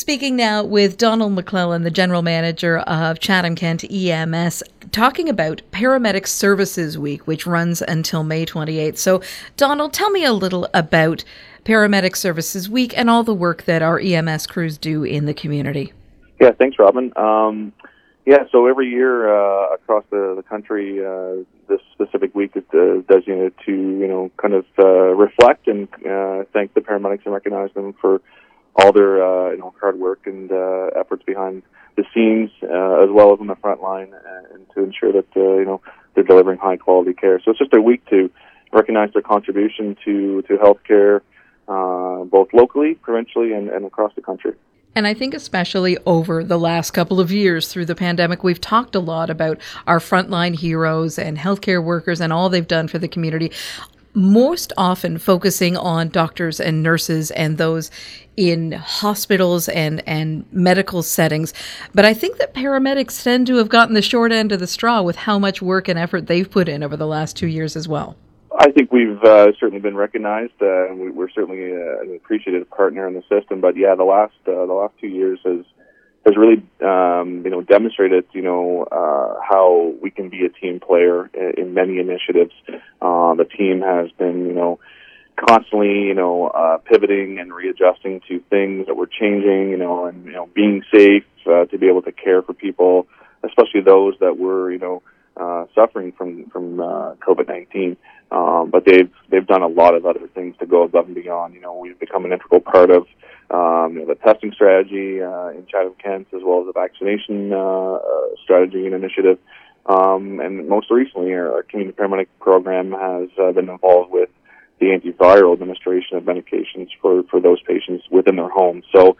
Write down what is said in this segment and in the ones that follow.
Speaking now with Donald McClellan, the General Manager of Chatham-Kent EMS, talking about Paramedic Services Week, which runs until May 28th. So, Donald, tell me a little about Paramedic Services Week and all the work that our EMS crews do in the community. Yeah, thanks, Robin. So every year across the country, this specific week is designated to, reflect and thank the paramedics and recognize them for all their hard work and efforts behind the scenes, as well as on the front line, and to ensure that they're delivering high quality care. So it's just a week to recognize their contribution to healthcare, both locally, provincially, and across the country. And I think especially over the last couple of years through the pandemic, we've talked a lot about our frontline heroes and healthcare workers and all they've done for the community, most often focusing on doctors and nurses and those in hospitals and medical settings. But I think that paramedics tend to have gotten the short end of the straw with how much work and effort they've put in over the last 2 years as well. I think we've certainly been recognized, and we're certainly an appreciated partner in the system. But yeah, the last 2 years has really demonstrated how we can be a team player in many initiatives. The team has been constantly pivoting and readjusting to things that were changing, and being safe to be able to care for people, especially those that were suffering from COVID-19. But they've done a lot of other things to go above and beyond. We've become an integral part of the testing strategy in Chatham-Kent, as well as the vaccination strategy and initiative. And most recently, our community paramedic program has been involved with the antiviral administration of medications for those patients within their homes. So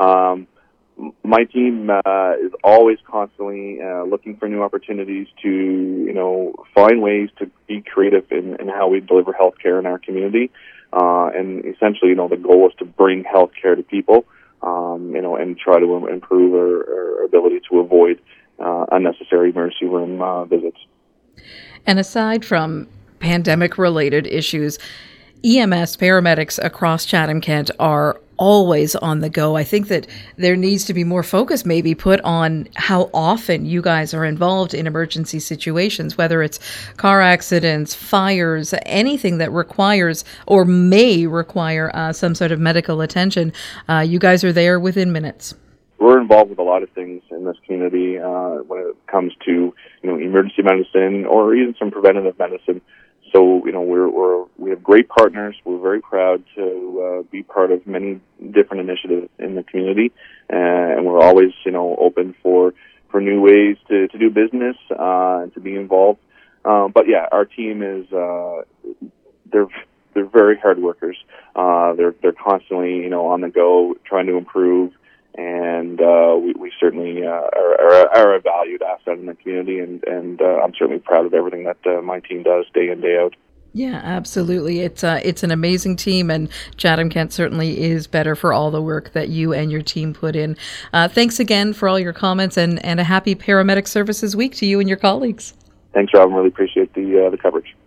my team is always constantly looking for new opportunities to find ways to be creative in how we deliver healthcare in our community. And essentially, the goal is to bring healthcare to people, and try to improve our ability to avoid unnecessary emergency room visits. And aside from pandemic-related issues, EMS paramedics across Chatham-Kent are always on the go. I think that there needs to be more focus maybe put on how often you guys are involved in emergency situations, whether it's car accidents, fires, anything that requires or may require some sort of medical attention. You guys are there within minutes. We're involved with a lot of things in this community when it comes to emergency medicine or even some preventative medicine. So we have great partners. We're very proud to be part of many different initiatives in the community, and we're always open for new ways to do business and to be involved. But yeah, our team is they're very hard workers. They're constantly on the go trying to improve. And we certainly are a valued asset in the community, and I'm certainly proud of everything that my team does day in, day out. Yeah, absolutely. It's an amazing team, and Chatham-Kent certainly is better for all the work that you and your team put in. Thanks again for all your comments, and a happy Paramedic Services Week to you and your colleagues. Thanks, Robin. Really appreciate the coverage.